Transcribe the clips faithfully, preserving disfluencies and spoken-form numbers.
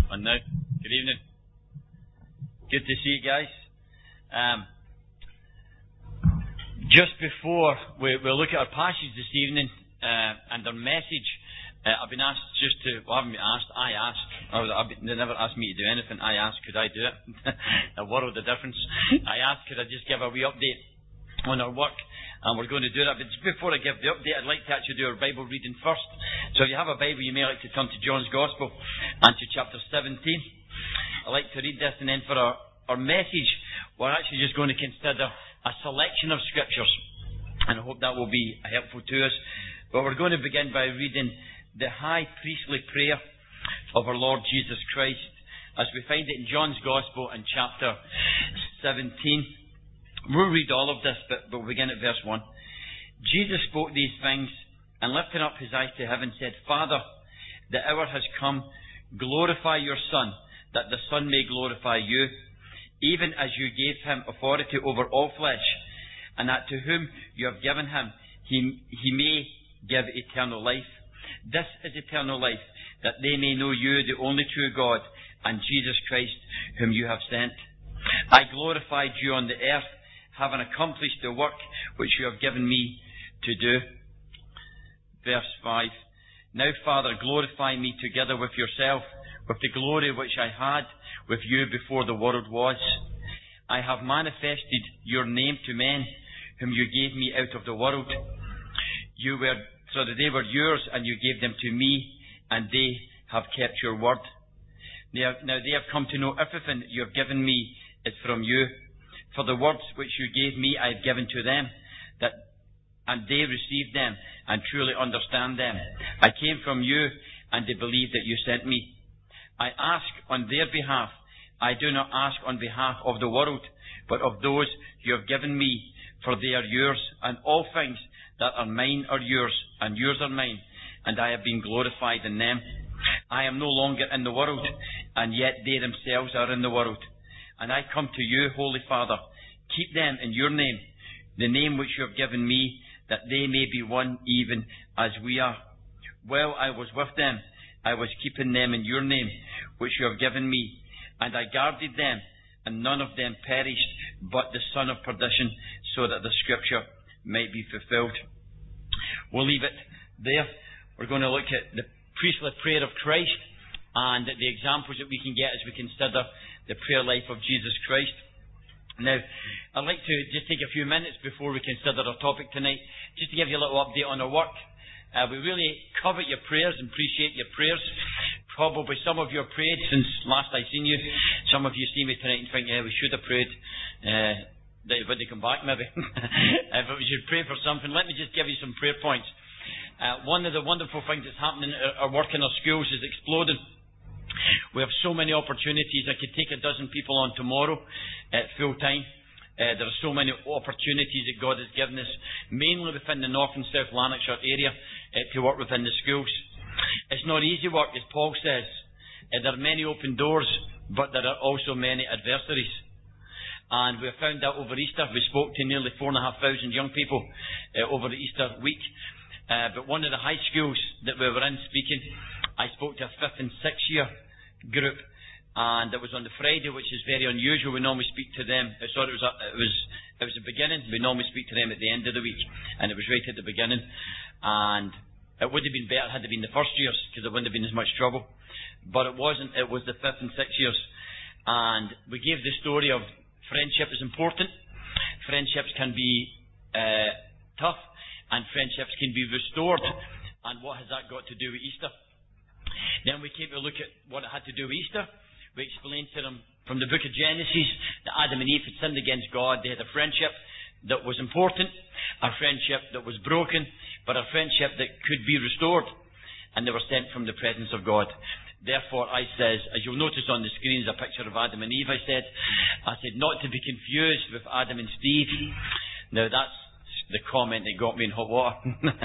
on now. Good evening. Good to see you guys. Um, just before we, we look at our passage this evening uh, and our message, uh, I've been asked just to, well, I haven't been asked, I asked. I was, I've been, they never asked me to do anything. I asked, could I do it? A world of difference. I asked, could I just give a wee update on our work? And we're going to do that. But just before I give the update, I'd like to actually do our Bible reading first. So if you have a Bible, you may like to turn to John's Gospel and to chapter seventeen. I'd like to read this, and then for our, our message, we're actually just going to consider a selection of scriptures. And I hope that will be helpful to us. But we're going to begin by reading the high priestly prayer of our Lord Jesus Christ, as we find it in John's Gospel in chapter seventeen. We'll read all of this, but we'll begin at verse one. Jesus spoke these things, and lifting up his eyes to heaven, said, Father, the hour has come. Glorify your Son, that the Son may glorify you, even as you gave him authority over all flesh, and that to whom you have given him, he, he may give eternal life. This is eternal life, that they may know you, the only true God, and Jesus Christ, whom you have sent. I glorified you on the earth, having accomplished the work which you have given me to do. Verse five. Now, Father, glorify me together with yourself, with the glory which I had with you before the world was. I have manifested your name to men, whom you gave me out of the world. You were, so that they were yours, and you gave them to me, and they have kept your word. They have, now they have come to know everything you have given me is from you. For the words which you gave me I have given to them, that and they received them, and truly understand them. I came from you, and they believe that you sent me. I ask on their behalf. I do not ask on behalf of the world, but of those you have given me, for they are yours, and all things that are mine are yours, and yours are mine, and I have been glorified in them. I am no longer in the world, and yet they themselves are in the world. And I come to you, Holy Father, keep them in your name, the name which you have given me, that they may be one even as we are. While I was with them, I was keeping them in your name, which you have given me, and I guarded them, and none of them perished, but the son of perdition, so that the scripture might be fulfilled. We'll leave it there. We're going to look at the priestly prayer of Christ, and the examples that we can get as we consider the prayer life of Jesus Christ. Now, I'd like to just take a few minutes before we consider our topic tonight, just to give you a little update on our work. Uh, we really covet your prayers and appreciate your prayers. Probably some of you have prayed since last I seen you. Some of you see me tonight and think, yeah, we should have prayed. Uh, they would come back maybe. uh, but we should pray for something. Let me just give you some prayer points. Uh, one of the wonderful things that's happening, our, our work in our schools is exploding. We have so many opportunities. I could take a dozen people on tomorrow at full time. Uh, there are so many opportunities that God has given us, mainly within the North and South Lanarkshire area, uh, to work within the schools. It's not easy work, as Paul says. Uh, there are many open doors, but there are also many adversaries. And we have found out over Easter, we spoke to nearly four and a half thousand young people uh, over the Easter week. Uh, but one of the high schools that we were in speaking, I spoke to a fifth and sixth year group, and it was on the Friday, which is very unusual. We normally speak to them. I thought it was a, it was it was the beginning. We normally speak to them at the end of the week, and it was right at the beginning. And it would have been better had it been the first years, because there wouldn't have been as much trouble. But it wasn't. It was the fifth and sixth years, and we gave the story of friendship is important. Friendships can be uh, tough, and friendships can be restored. And what has that got to do with Easter? Then we came to look at what it had to do with Easter. We explained to them from the book of Genesis that Adam and Eve had sinned against God. They had a friendship that was important, a friendship that was broken, but a friendship that could be restored. And they were sent from the presence of God. Therefore, I says, as you'll notice on the screen is a picture of Adam and Eve, I said, I said not to be confused with Adam and Steve. Now that's the comment that got me in hot water,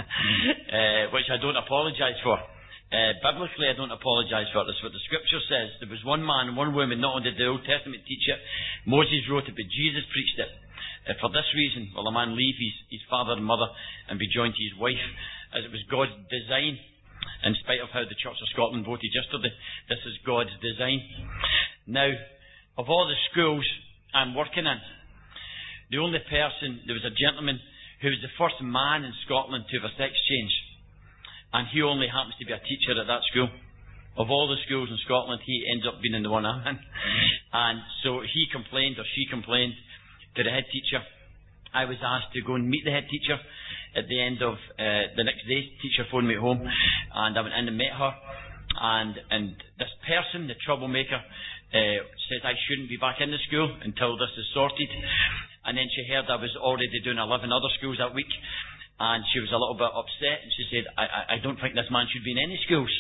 uh, which I don't apologise for. Uh, biblically, I don't apologise for this. What the scripture says, there was one man and one woman, not only did the Old Testament teach it, Moses wrote it, but Jesus preached it. Uh, for this reason, will a man leave his, his father and mother and be joined to his wife, as it was God's design in spite of how the Church of Scotland voted yesterday. This is God's design. Now, of all the schools I'm working in, the only person, there was a gentleman who was the first man in Scotland to have a sex change, and he only happens to be a teacher at that school. Of all the schools in Scotland, he ends up being in the one I'm in. And so he complained, or she complained, to the head teacher. I was asked to go and meet the head teacher at the end of uh, the next day. The teacher phoned me home, and I went in and met her. And and this person, the troublemaker, uh, says I shouldn't be back in the school until this is sorted. And then she heard I was already doing eleven other schools that week, and she was a little bit upset. And she said, I, I, I don't think this man should be in any schools.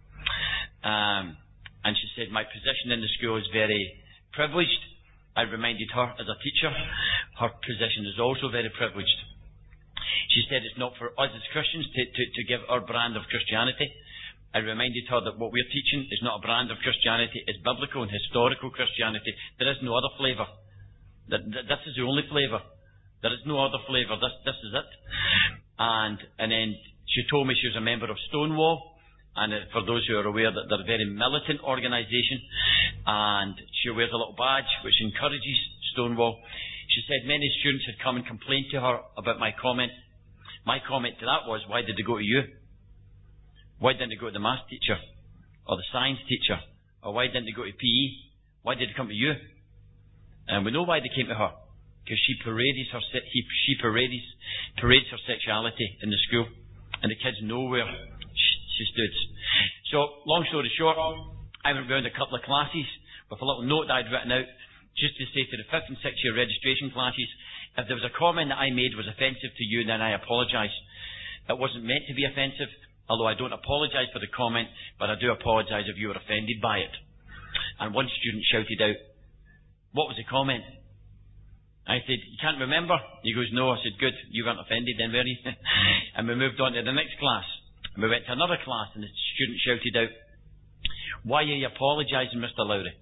Um, and she said, my position in the school is very privileged. I reminded her, as a teacher, her position is also very privileged. She said it's not for us as Christians to, to, to give our brand of Christianity. I reminded her that what we're teaching is not a brand of Christianity, it's biblical and historical Christianity. There is no other flavour. That, that, this is the only flavour. There is no other flavour. This, this is it. And, and then she told me she was a member of Stonewall. And uh, for those who are aware, that they're a very militant organisation, and she wears a little badge which encourages Stonewall. She said many students had come and complained to her about my comment. My comment to that was, why did they go to you? Why didn't they go to the maths teacher or the science teacher, or why didn't they go to P E? Why did they come to you? And we know why they came to her, because she parades her he, she parades parades her sexuality in the school, and the kids know where she stood. So, long story short, I went round a couple of classes with a little note that I'd written out, just to say to the fifth and sixth year registration classes, if there was a comment that I made was offensive to you, then I apologise. It wasn't meant to be offensive, although I don't apologise for the comment, but I do apologise if you were offended by it. And one student shouted out, what was the comment? I said, you can't remember? He goes, no. I said, good, you weren't offended then, were you? And we moved on to the next class. And we went to another class, and the student shouted out, why are you apologising, Mister Lowry?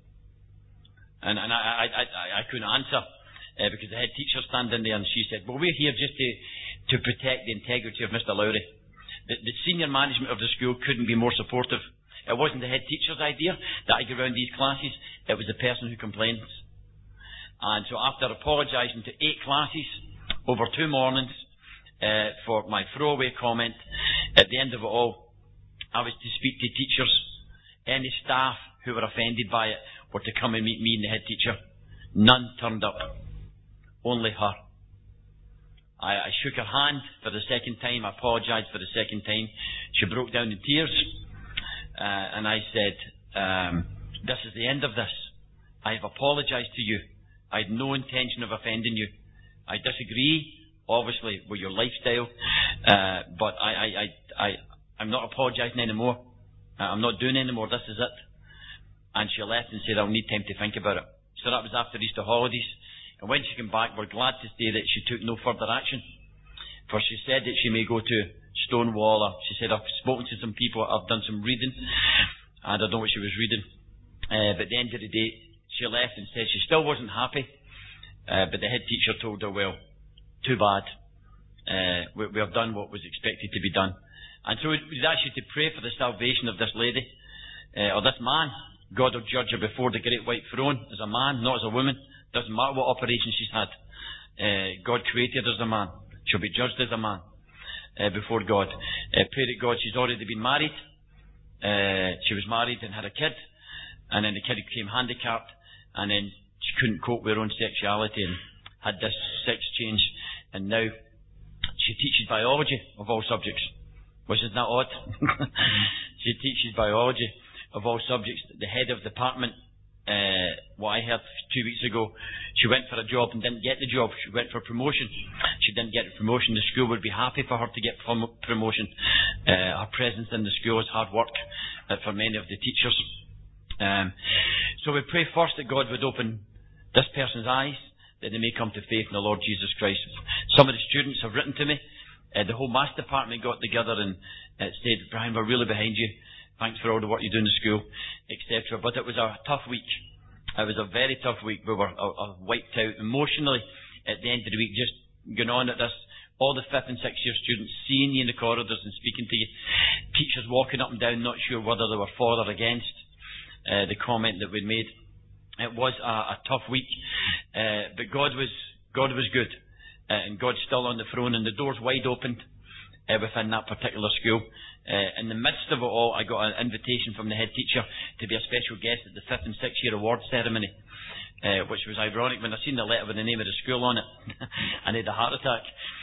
And, and I, I, I, I couldn't answer, uh, because the head teacher standing there, and she said, well, we're here just to, to protect the integrity of Mister Lowry. The, the senior management of the school couldn't be more supportive. It wasn't the head teacher's idea that I go around these classes, it was the person who complains. And so after apologising to eight classes over two mornings, Uh, for my throwaway comment, at the end of it all, I was to speak to teachers. Any staff who were offended by it were to come and meet me and the head teacher. None turned up. Only her. I, I shook her hand for the second time. I apologised for the second time. She broke down in tears. Uh, and I said, um, this is the end of this. I have apologised to you. I had no intention of offending you. I disagree, obviously, with your lifestyle, uh, but I, I, I, I, I'm not apologising anymore. Uh, I'm not doing any more. This is it. And she left and said, I'll need time to think about it. So that was after Easter holidays. And when she came back, we're glad to say that she took no further action. For she said that she may go to Stonewall. Or she said, I've spoken to some people, I've done some reading. I don't know what she was reading. Uh, but at the end of the day, she left and said she still wasn't happy. Uh, but the head teacher told her, well, too bad. Uh, we, we have done what was expected to be done. And so it was actually to pray for the salvation of this lady, uh, or this man. God will judge her before the great white throne as a man, not as a woman. Doesn't matter what operation she's had. Uh, God created her as a man. She'll be judged as a man uh, before God. Uh, pray to God. She's already been married. Uh, she was married and had a kid. And then the kid became handicapped. And then she couldn't cope with her own sexuality and had this sex change. And now she teaches biology of all subjects. Which is not odd. She teaches biology of all subjects. The head of department, uh, what I heard two weeks ago, she went for a job and didn't get the job. She went for promotion. She didn't get a promotion. The school would be happy for her to get prom- promotion. Uh, her presence in the school is hard work uh, for many of the teachers. Um, so we pray first that God would open this person's eyes, that they may come to faith in the Lord Jesus Christ. Some of the students have written to me. Uh, the whole maths department got together and uh, said, Brian, we're really behind you. Thanks for all the work you do in the school, et cetera. But it was a tough week. It was a very tough week. We were uh, uh, wiped out emotionally at the end of the week, just going on at this all the fifth and sixth year students seeing you in the corridors and speaking to you, teachers walking up and down not sure whether they were for or against uh, the comment that we'd made. It was a, a tough week, uh, but God was God was good, uh, and God's still on the throne, and the doors wide open uh, within that particular school. Uh, in the midst of it all, I got an invitation from the head teacher to be a special guest at the fifth and sixth year award ceremony, uh, which was ironic when I seen the letter with the name of the school on it. I had a heart attack.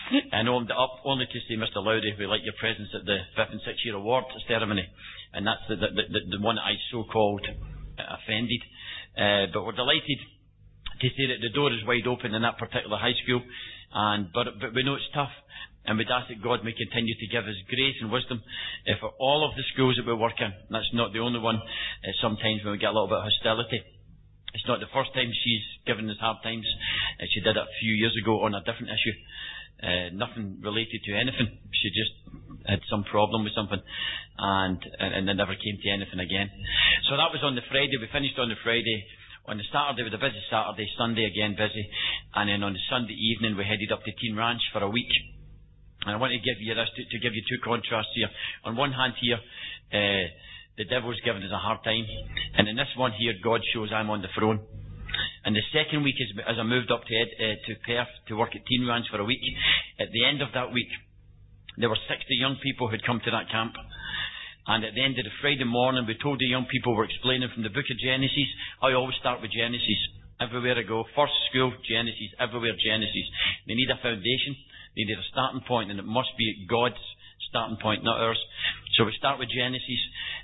I opened it up only to say, Mister Lowry, we like your presence at the fifth and sixth year award ceremony, and that's the the, the, the one that I so-called offended. Uh, but we're delighted to say that the door is wide open in that particular high school, and but, but we know it's tough. And we'd ask that God may continue to give us grace and wisdom uh, for all of the schools that we work in. That's not the only one. Uh, sometimes when we get a little bit of hostility. It's not the first time she's given us hard times. Uh, she did it a few years ago on a different issue. Uh, nothing related to anything. She just had some problem with something. And, and, and it never came to anything again. So that was on the Friday. We finished on the Friday. On the Saturday, we had a busy Saturday. Sunday again busy. And then on the Sunday evening, we headed up to Teen Ranch for a week. And I want to give you this to, to give you two contrasts here. On one hand here, uh, the devil's giving us a hard time, and in this one here, God shows I'm on the throne. And the second week, as, as I moved up to Ed, uh, to Perth to work at Teen Ranch for a week, at the end of that week, there were sixty young people who'd come to that camp. And at the end of the Friday morning, we told the young people we're explaining from the book of Genesis. I always start with Genesis. Everywhere I go, first school, Genesis, everywhere Genesis. They need a foundation. They need a starting point, and it must be God's starting point, not ours. So we start with Genesis,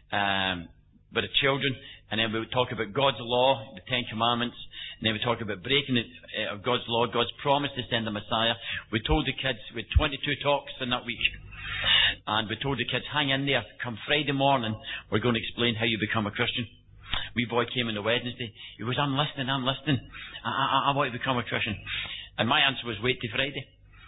um, with the children, and then we would talk about God's law, the Ten Commandments, and then we talk about breaking it, uh, of God's law, God's promise to send the Messiah. We told the kids, we had twenty-two talks in that week, and we told the kids, hang in there, come Friday morning, we're going to explain how you become a Christian. Wee boy came on the Wednesday, he was, I'm listening, I'm listening, I, I, I want to become a Christian. And my answer was, wait till Friday.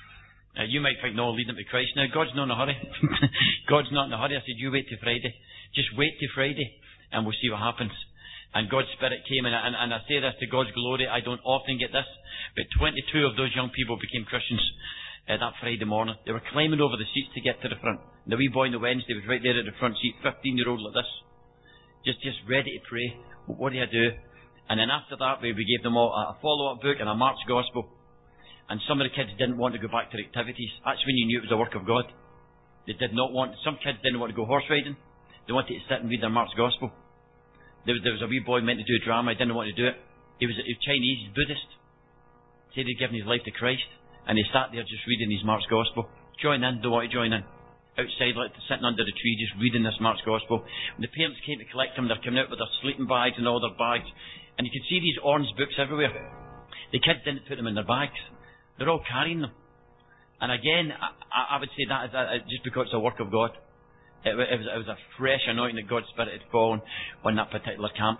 Uh, you might think, no, lead them to Christ. Now, God's not in a hurry. God's not in a hurry. I said, you wait till Friday. Just wait till Friday, and we'll see what happens. And God's Spirit came, and, and, and I say this to God's glory. I don't often get this, but twenty-two of those young people became Christians uh, that Friday morning. They were climbing over the seats to get to the front. The wee boy on the Wednesday was right there at the front seat, fifteen-year-old like this, just just ready to pray. What do I do? And then after that, we, we gave them all a follow-up book and a Mark's Gospel. And some of the kids didn't want to go back to the activities. That's when you knew it was a work of God. They did not want, some kids didn't want to go horse riding. They wanted to sit and read their Mark's Gospel. There was, there was a wee boy meant to do a drama, he didn't want to do it. He was, he was Chinese, he's Buddhist. Said he'd given his life to Christ. And he sat there just reading his Mark's Gospel. Join in, don't want to join in. Outside, like, sitting under the tree, just reading this Mark's Gospel. When the parents came to collect them, they're coming out with their sleeping bags and all their bags. And you could see these orange books everywhere. The kids didn't put them in their bags. They're all carrying them. And again, I, I would say that is a, just because it's a work of God. It, it, was, it was a fresh anointing that God's Spirit had fallen on that particular camp.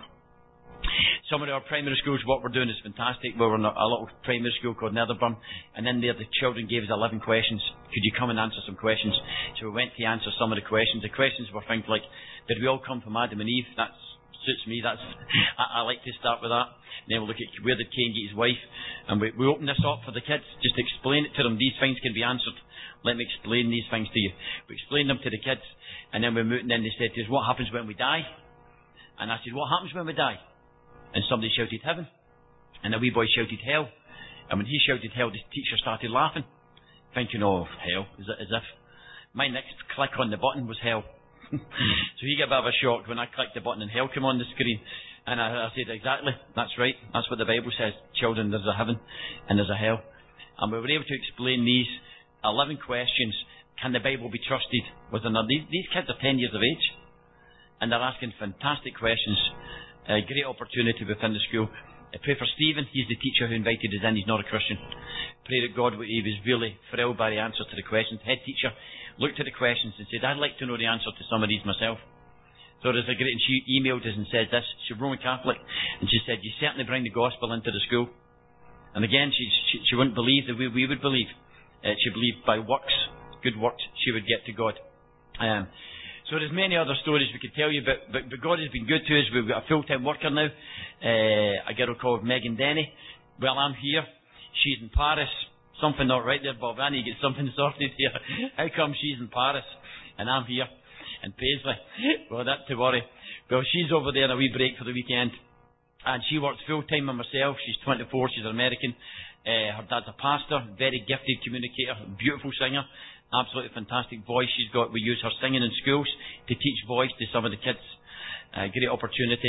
Some of our primary schools, what we're doing is fantastic. We were in a, a little primary school called Netherburn, and in there the children gave us eleven questions. Could you come and answer some questions? So we went to answer some of the questions. The questions were things like, did we all come from Adam and Eve? That suits me. That's I, I like to start with that. And then we'll look at where did Cain get his wife. And we, we open this up for the kids, just to explain it to them. These things can be answered. Let me explain these things to you. We explained them to the kids, and then we moved, and then they said to us, what happens when we die? And I said, what happens when we die? And somebody shouted heaven. And the wee boy shouted hell. And when he shouted hell, the teacher started laughing, thinking, oh, hell, as, as if my next click on the button was hell. So he got a bit of a shock when I clicked the button and hell came on the screen. And I, I said, exactly, that's right. That's what the Bible says. Children, there's a heaven and there's a hell. And we were able to explain these eleven questions. Can the Bible be trusted? Was another, these, these kids are ten years of age, and they're asking fantastic questions. A great opportunity within the school. I pray for Stephen. He's the teacher who invited us in. He's not a Christian. Pray that God, he was really thrilled by the answer to the questions. Head teacher looked at the questions and said, I'd like to know the answer to some of these myself. So there's a great, and she emailed us and said this. She's Roman Catholic, and she said, you certainly bring the gospel into the school. And again, she she, she wouldn't believe that we, we would believe. Uh, she believed by works, good works, she would get to God. Um, so there's many other stories we could tell you, but, but, but God has been good to us. We've got a full-time worker now, uh, a girl called Megan Denny. Well, I'm here. She's in Paris. Something not right there, Bob. I need to get something sorted here. How come she's in Paris and I'm here in Paisley? Well, not to worry. Well, she's over there on a wee break for the weekend. And she works full-time with myself. She's twenty-four. She's American. Uh, her dad's a pastor. Very gifted communicator. Beautiful singer. Absolutely fantastic voice she's got. We use her singing in schools to teach voice to some of the kids. Uh, great opportunity.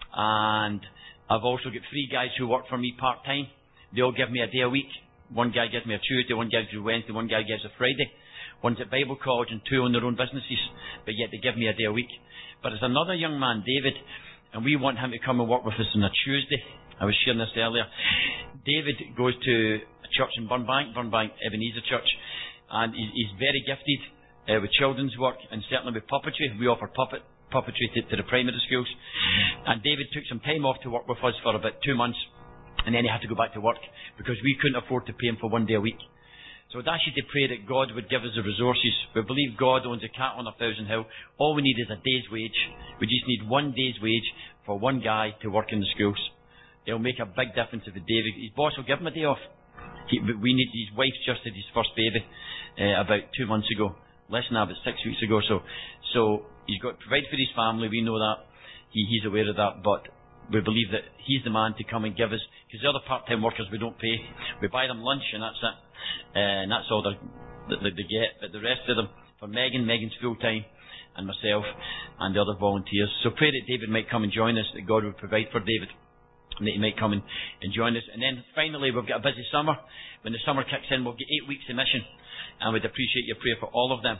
And I've also got three guys who work for me part-time. They all give me a day a week. One guy gives me a Tuesday, one gives me a Wednesday, one guy gives a Friday. One's at Bible college and two on their own businesses. But yet they give me a day a week. But there's another young man, David, and we want him to come and work with us on a Tuesday. I was sharing this earlier. David goes to a church in Burnbank, Burnbank Ebenezer Church, and he's very gifted uh, with children's work and certainly with puppetry. We offer puppet puppetry to, to the primary schools. And David took some time off to work with us for about two months, and then he had to go back to work because we couldn't afford to pay him for one day a week. So I'd ask you to pray that God would give us the resources. We believe God owns a cattle on a thousand hill. All we need is a day's wage. We just need one day's wage for one guy to work in the schools. It'll make a big difference if David, his boss will give him a day off. He, we need, his wife just had his first baby uh, about two months ago. Less than that, about six weeks ago. So, so he's got to provide for his family. We know that. He, he's aware of that. But we believe that he's the man to come and give us. Because the other part-time workers we don't pay. We buy them lunch and that's it. Uh, and that's all that they, they get. But the rest of them, for Megan, Megan's full-time, and myself, and the other volunteers. So pray that David might come and join us, that God would provide for David, and that he might come and, and join us. And then finally, we've got a busy summer. When the summer kicks in, we'll get eight weeks of mission, and we'd appreciate your prayer for all of them.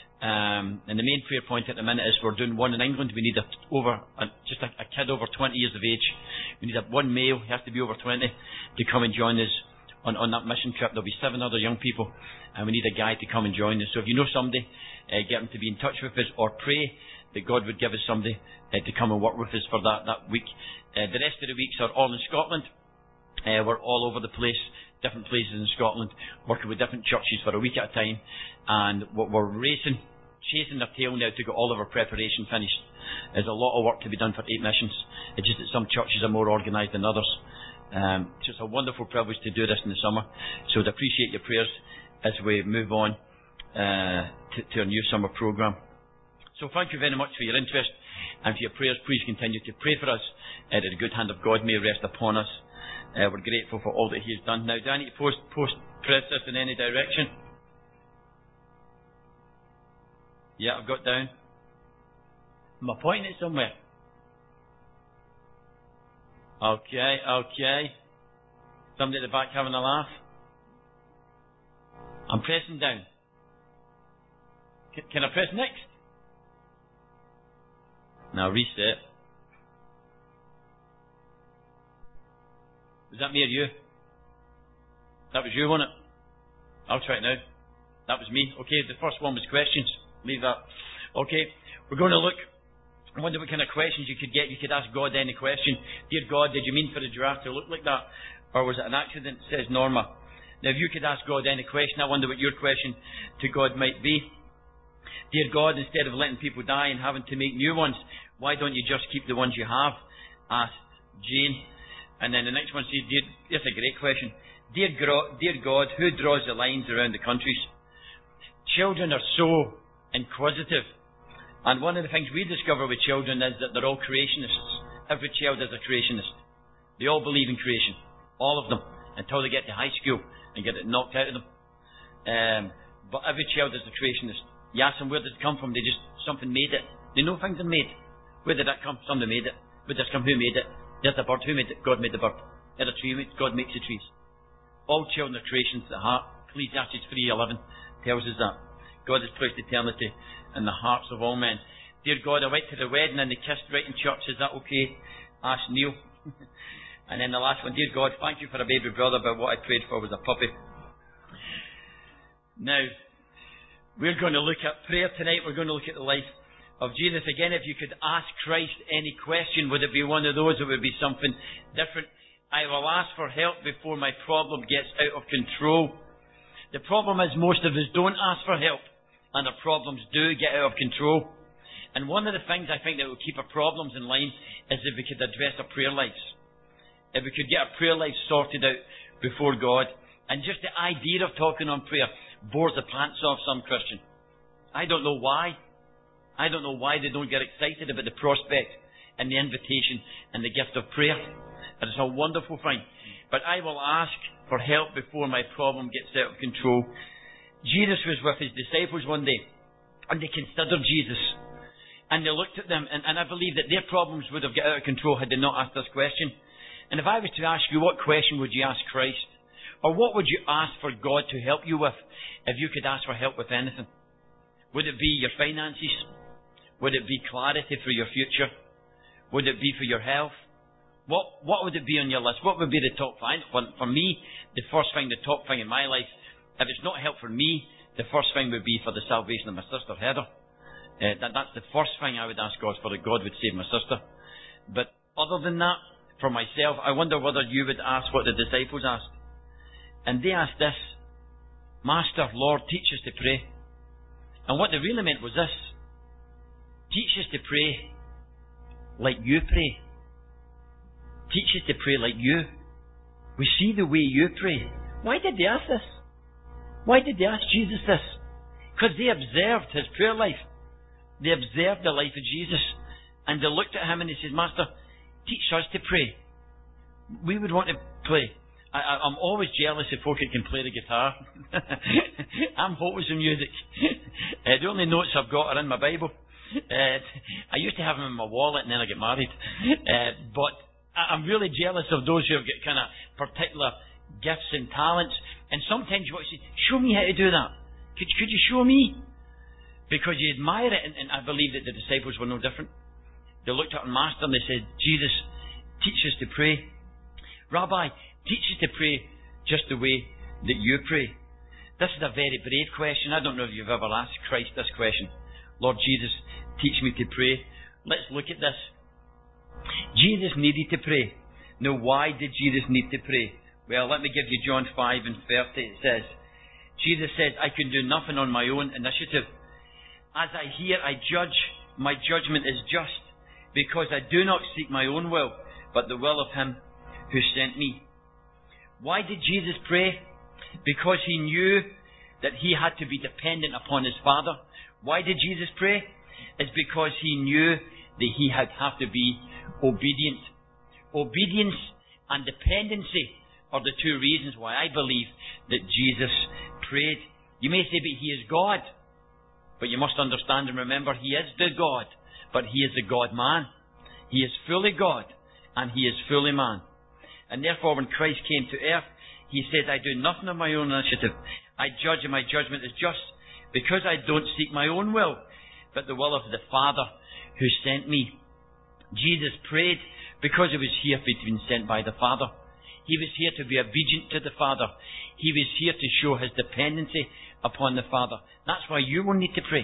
Um, and the main prayer point at the minute is we're doing one in England. We need a, over a, just a, a kid over twenty years of age. We need a, one male, he has to be over twenty, to come and join us on, on that mission trip. There'll be seven other young people, and we need a guy to come and join us. So if you know somebody, uh, get them to be in touch with us, or pray that God would give us somebody uh, to come and work with us for that, that week. Uh, the rest of the weeks are all in Scotland. Uh, we're all over the place, different places in Scotland, working with different churches for a week at a time, and we're racing, chasing their tail now to get all of our preparation finished. There's a lot of work to be done for eight missions. It's just that some churches are more organised than others. Um, so it's a wonderful privilege to do this in the summer. So I'd appreciate your prayers as we move on uh, to, to our new summer programme. So thank you very much for your interest and for your prayers. Please continue to pray for us, uh, that the good hand of God may rest upon us. Uh, we're grateful for all that He has done. Now, do I need to post, post press this in any direction? Yeah, I've got down. Am I pointing it somewhere? Okay, okay. Somebody at the back having a laugh? I'm pressing down. C- can I press next? Now reset. Was that me or you? That was you, wasn't it? I'll try it now. That was me. Okay, the first one was questions. Leave that. Okay, we're going to look. I wonder what kind of questions you could get. You could ask God any question. Dear God, did you mean for the giraffe to look like that? Or was it an accident? Says Norma. Now, if you could ask God any question, I wonder what your question to God might be. Dear God, instead of letting people die and having to make new ones, why don't you just keep the ones you have? Asked Jane. And then the next one says, Dear, that's a great question. Dear, Gro- Dear God, who draws the lines around the countries? Children are so inquisitive. And one of the things we discover with children is that they're all creationists. Every child is a creationist. They all believe in creation. All of them. Until they get to high school and get it knocked out of them. Um, but every child is a creationist. You ask them where does it come from, they just, something made it. They know things are made. Where did that come? Somebody made it. Where did this come? Who made it? There's the bird. Who made it? God made the bird. There's a tree. God makes the trees. All children are creations at heart. Ecclesiastes three eleven tells us that. God has placed eternity in the hearts of all men. Dear God, I went to the wedding and they kissed right in church. Is that okay? Asked Neil. And then the last one. Dear God, thank you for a baby brother, but what I prayed for was a puppy. Now, we're going to look at prayer tonight. We're going to look at the life of Jesus. Again, if you could ask Christ any question, would it be one of those? It would be something different. I will ask for help before my problem gets out of control. The problem is most of us don't ask for help, and our problems do get out of control. And one of the things I think that will keep our problems in line is if we could address our prayer lives. If we could get our prayer lives sorted out before God, And just the idea of talking on prayer bores the pants off some Christian. I don't know why. I don't know why they don't get excited about the prospect and the invitation and the gift of prayer. And it's a wonderful thing. But I will ask for help before my problem gets out of control. Jesus was with his disciples one day, and they considered Jesus. And they looked at them, and, and I believe that their problems would have got out of control had they not asked this question. And if I was to ask you, what question would you ask Christ? Or what would you ask for God to help you with if you could ask for help with anything? Would it be your finances? Would it be clarity for your future? Would it be for your health? What what would it be on your list? What would be the top thing? For, for me, the first thing, the top thing in my life, if it's not help for me, the first thing would be for the salvation of my sister Heather. Uh, that, that's the first thing I would ask God for, that God would save my sister. But other than that, for myself, I wonder whether you would ask what the disciples asked. And they asked this: Master, Lord, teach us to pray. And what they really meant was this: teach us to pray like you pray. Teach us to pray like you. We see the way you pray. Why did they ask this? Why did they ask Jesus this? Because they observed his prayer life. They observed the life of Jesus. And they looked at him and they said, Master, teach us to pray. We would want to play. I, I, I'm always jealous of folk that can play the guitar. I'm hopeless in music. uh, the only notes I've got are in my Bible. Uh, I used to have them in my wallet and then I got married. Uh, but I, I'm really jealous of those who have got kind of particular gifts and talents. And sometimes you want to say, show me how to do that. Could, could you show me? Because you admire it. And, and I believe that the disciples were no different. They looked at our Master and they said, Jesus, teach us to pray. Rabbi, teach us to pray just the way that you pray. This is a very brave question. I don't know if you've ever asked Christ this question. Lord Jesus, teach me to pray. Let's look at this. Jesus needed to pray. Now, why did Jesus need to pray? Well, let me give you John five and thirty. It says, Jesus said, I can do nothing on my own initiative. As I hear, I judge. My judgment is just, because I do not seek my own will, but the will of him who sent me. Why did Jesus pray? Because he knew that he had to be dependent upon his Father. Why did Jesus pray? It's because he knew that he had have to be obedient. Obedience and dependency are the two reasons why I believe that Jesus prayed. You may say, but he is God. But you must understand and remember, he is the God, but he is the God-man. He is fully God, and he is fully man. And therefore, when Christ came to earth, he said, I do nothing of my own initiative. I judge, and my judgment is just, because I don't seek my own will, but the will of the Father who sent me. Jesus prayed because he was here to be sent by the Father. He was here to be obedient to the Father. He was here to show his dependency upon the Father. That's why you will need to pray.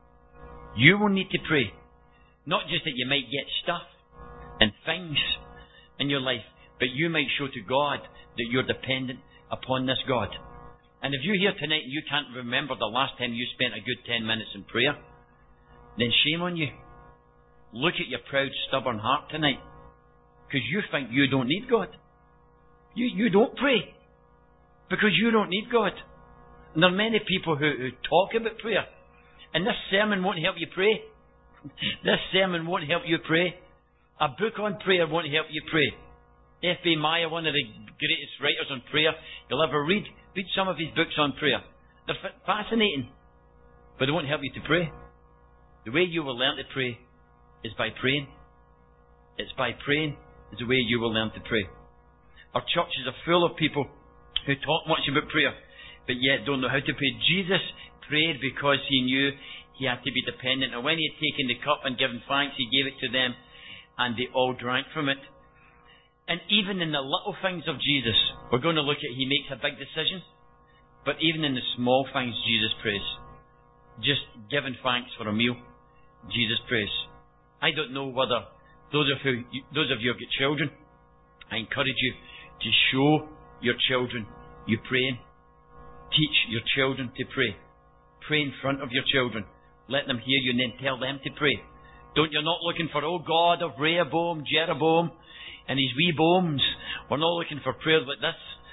You will need to pray. Not just that you might get stuff and things in your life, but you might show to God that you're dependent upon this God. And if you're here tonight and you can't remember the last time you spent a good ten minutes in prayer, then shame on you. Look at your proud, stubborn heart tonight. Because you think you don't need God. You you don't pray. Because you don't need God. And there are many people who, who talk about prayer. And this sermon won't help you pray. This sermon won't help you pray. A book on prayer won't help you pray. F B Meyer, one of the greatest writers on prayer, you'll ever read, read some of his books on prayer. They're fascinating. But they won't help you to pray. The way you will learn to pray is by praying. It's by praying is the way you will learn to pray. Our churches are full of people who talk much about prayer, but yet don't know how to pray. Jesus prayed because he knew he had to be dependent. And when he had taken the cup and given thanks, he gave it to them, and they all drank from it. And even in the little things of Jesus, we're going to look at, he makes a big decision, but even in the small things, Jesus prays. Just giving thanks for a meal, Jesus prays. I don't know whether those of who, those of you who have got children, I encourage you to show your children you praying. Teach your children to pray. Pray in front of your children. Let them hear you and then tell them to pray. Don't, you're not looking for, oh God of Rehoboam, Jeroboam, and his wee bones. We're not looking for prayers like this.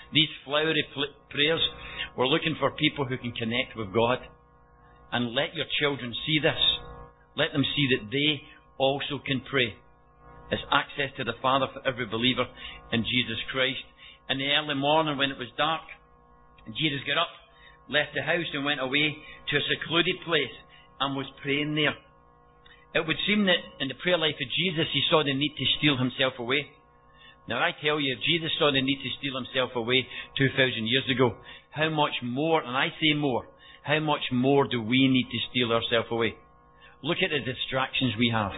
these flowery pl- prayers. We're looking for people who can connect with God. And let your children see this. Let them see that they also can pray. It's access to the Father for every believer in Jesus Christ. In the early morning when it was dark, Jesus got up, left the house and went away to a secluded place and was praying there. It would seem that in the prayer life of Jesus, he saw the need to steal himself away. Now I tell you, if Jesus saw the need to steal himself away two thousand years ago, how much more, and I say more, how much more do we need to steal ourselves away? Look at the distractions we have.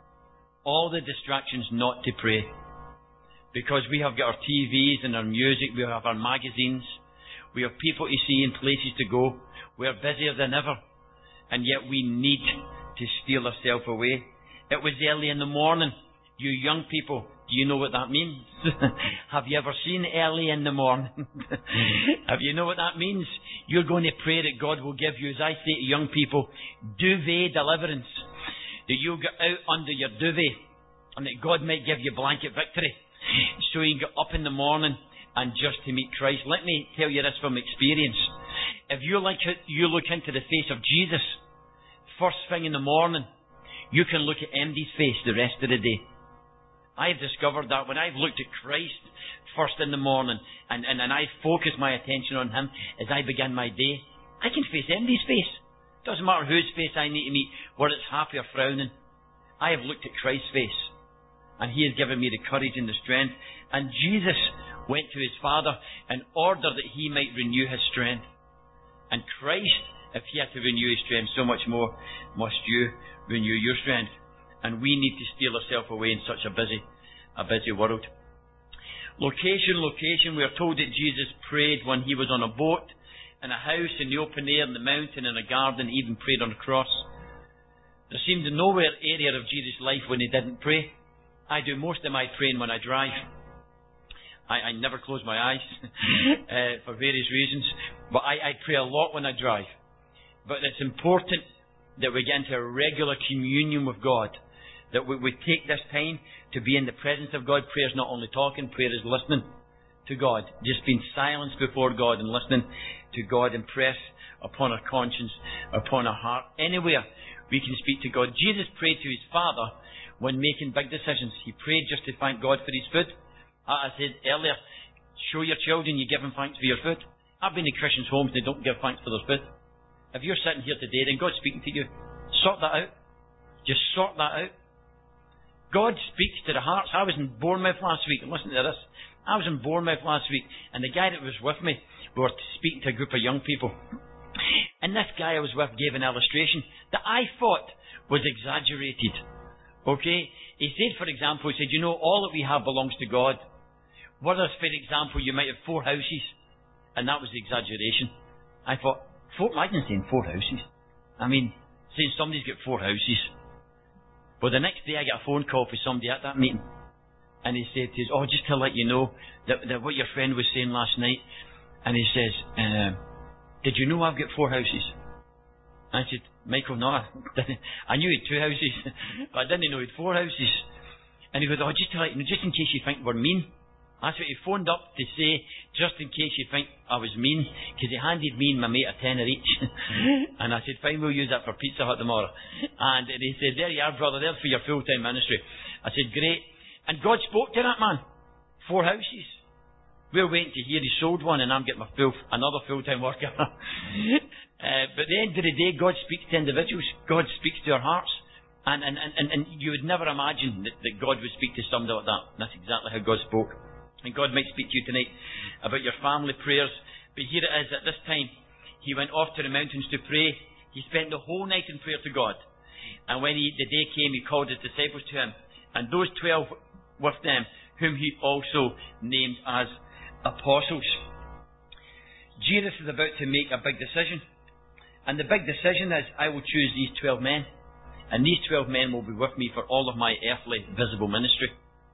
All the distractions not to pray. Because we have got our T Vs and our music, we have our magazines, we have people to see and places to go. We are busier than ever. And yet we need to steal ourselves away. It was early in the morning. You young people, do you know what that means? Have you ever seen early in the morning? Have you know what that means? You're going to pray that God will give you, as I say to young people, duvet deliverance. That you'll get out under your duvet and that God might give you blanket victory. So you can get up in the morning and just to meet Christ. Let me tell you this from experience. If you like you look into the face of Jesus, first thing in the morning, you can look at M D's face the rest of the day. I've discovered that when I've looked at Christ first in the morning and, and, and I've focused my attention on him as I begin my day, I can face M D's face. Doesn't matter whose face I need to meet, whether it's happy or frowning. I have looked at Christ's face, and he has given me the courage and the strength. And Jesus went to his Father in order that he might renew his strength. And Christ, if he had to renew his strength, so much more must you renew your strength. And we need to steal ourselves away in such a busy, a busy world. Location, location. We are told that Jesus prayed when he was on a boat, in a house, in the open air, in the mountain, in a garden, even prayed on a cross. There seemed nowhere area of Jesus' life when he didn't pray. I do most of my praying when I drive. I, I never close my eyes uh, for various reasons, but I, I pray a lot when I drive. But it's important that we get into a regular communion with God, that we, we take this time to be in the presence of God. Prayer is not only talking, prayer is listening to God, just being silenced before God and listening to God, impress upon our conscience, upon our heart. Anywhere we can speak to God. Jesus prayed to his Father when making big decisions. He prayed just to thank God for his food. I said earlier, show your children you give them thanks for your food. I've been in Christians' homes, they don't give thanks for their food. If you're sitting here today, then God's speaking to you. Sort that out. Just sort that out. God speaks to the hearts. I was in Bournemouth last week, and listen to this. I was in Bournemouth last week, and the guy that was with me, we were speaking to a group of young people. And this guy I was with gave an illustration that I thought was exaggerated. Okay? He said, for example, he said, you know, all that we have belongs to God. Whereas, for example, you might have four houses. And that was the exaggeration. I thought, four, imagine saying four houses. I mean, saying somebody's got four houses. Well, the next day I got a phone call from somebody at that meeting. And he said to us, oh, just to let you know that, that what your friend was saying last night. And he says, uh, did you know I've got four houses? And I said, Michael, no, I didn't. I knew he had two houses, but I didn't know he had four houses. And he goes, oh, just to let you know, just in case you think we're mean. That's what he phoned up to say, just in case you think I was mean, because he handed me and my mate a tenner each. And I said, fine, we'll use that for Pizza Hut tomorrow. And he said, there you are, brother, there's for your full-time ministry. I said, great. And God spoke to that man. Four houses. We're waiting to hear he sold one, and I'm getting my full, another full-time worker. uh, but at the end of the day, God speaks to individuals. God speaks to our hearts. And, and, and, and you would never imagine that, that God would speak to somebody like that. And that's exactly how God spoke. And God might speak to you tonight about your family prayers. But here it is, at this time, he went off to the mountains to pray. He spent the whole night in prayer to God. And when he, the day came, he called his disciples to him. And those twelve with them, whom he also named as apostles. Jesus is about to make a big decision. And the big decision is, I will choose these twelve men. And these twelve men will be with me for all of my earthly visible ministry.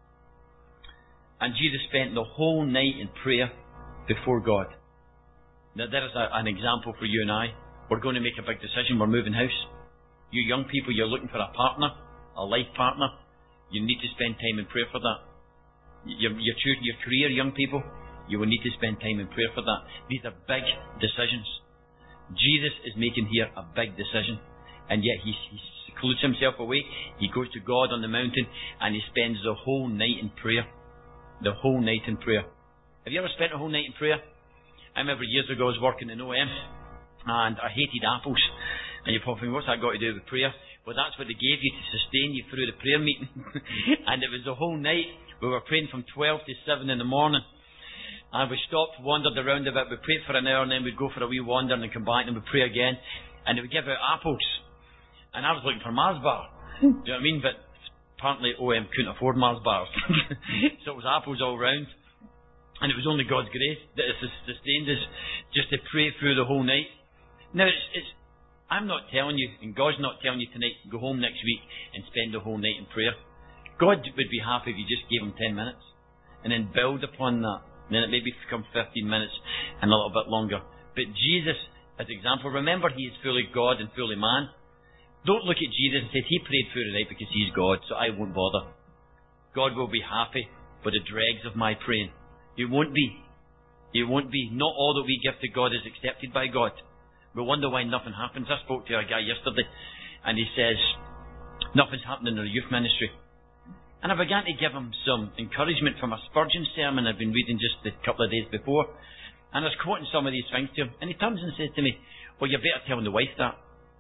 And Jesus spent the whole night in prayer before God. Now there is a, an example for you and I. We're going to make a big decision. We're moving house. You young people, you're looking for a partner, a life partner. You need to spend time in prayer for that. You're, you're choosing your career, young people. you will need to spend time in prayer for that. These are big decisions. Jesus is making here a big decision. And yet he, he secludes himself away. He goes to God on the mountain and he spends the whole night in prayer. The whole night in prayer. Have you ever spent a whole night in prayer? I remember years ago I was working in O M and I hated apples. And you're probably thinking, what's that got to do with prayer? Well, that's what they gave you to sustain you through the prayer meeting. And it was the whole night. We were praying from twelve to seven in the morning. And we stopped, wandered around a bit. We prayed for an hour and then we'd go for a wee wander and come back and we'd pray again. And they would give out apples. And I was looking for Mars bar. Do you know what I mean? But apparently O M couldn't afford Mars bars. So it was apples all round. And it was only God's grace that has sustained us just to pray through the whole night. Now, it's, it's, I'm not telling you, and God's not telling you tonight, go home next week and spend the whole night in prayer. God would be happy if you just gave him ten minutes and then build upon that. And then it maybe become fifteen minutes and a little bit longer. But Jesus, as example, remember he is fully God and fully man. Don't look at Jesus and say he prayed through the night because he's God, so I won't bother. God will be happy with the dregs of my praying. You won't be. You won't be. Not all that we give to God is accepted by God. We wonder why nothing happens. I spoke to a guy yesterday and he says, nothing's happening in the youth ministry. And I began to give him some encouragement from a Spurgeon sermon I'd been reading just a couple of days before. And I was quoting some of these things to him. And he turns and says to me, well, you better tell the wife that.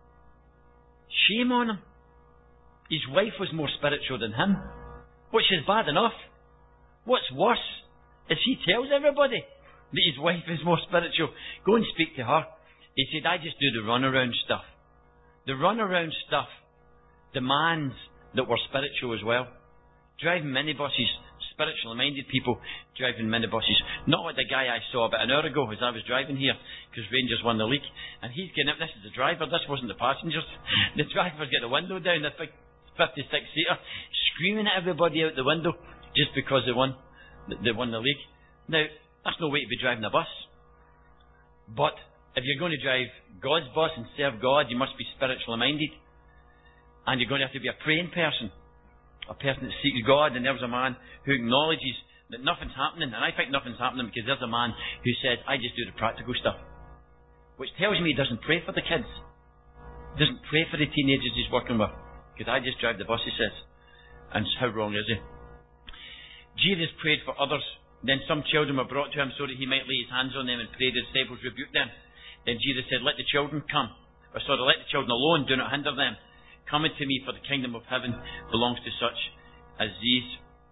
Shame on him. His wife was more spiritual than him, which is bad enough. What's worse is he tells everybody that his wife is more spiritual. Go and speak to her. He said, I just do the runaround stuff. The runaround stuff demands that we're spiritual as well. Driving minibuses, spiritually minded people driving minibuses. Not like the guy I saw about an hour ago as I was driving here, because Rangers won the league. And he's getting up, this is the driver, this wasn't the passengers. The driver's got the window down, the big fifty-six seater, screaming at everybody out the window just because they won, they won the league. Now, that's no way to be driving a bus. But if you're going to drive God's bus and serve God, you must be spiritually minded. And you're going to have to be a praying person. A person that seeks God. And there's a man who acknowledges that nothing's happening. And I think nothing's happening because there's a man who says, I just do the practical stuff. Which tells me he doesn't pray for the kids. He doesn't pray for the teenagers he's working with. Because I just drive the bus, he says. And how wrong is he? Jesus prayed for others. Then some children were brought to him so that he might lay his hands on them and pray. The disciples rebuked them. Then Jesus said, let the children come. Or sorry, let the children alone, do not hinder them. Come unto me, for the kingdom of heaven belongs to such as these.